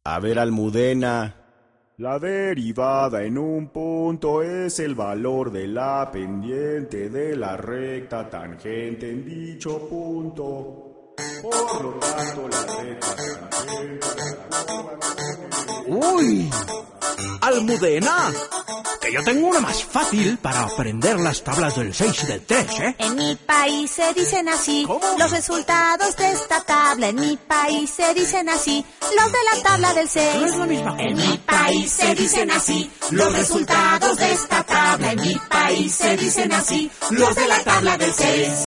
A ver, Almudena. La derivada en un punto es el valor de la pendiente de la recta tangente en dicho punto. Por lo tanto, la recta tangente... ¡Uy! ¡Almudena! Que yo tengo una más fácil para aprender las tablas del 6 y del 3, ¿eh? En mi país se dicen así. ¿Cómo? Los resultados de esta tabla. En mi país se dicen así. Los de la tabla del 6. No es la misma cosa. En mi país se dicen así. Los resultados de esta tabla. En mi país se dicen así. Los de la tabla del 6.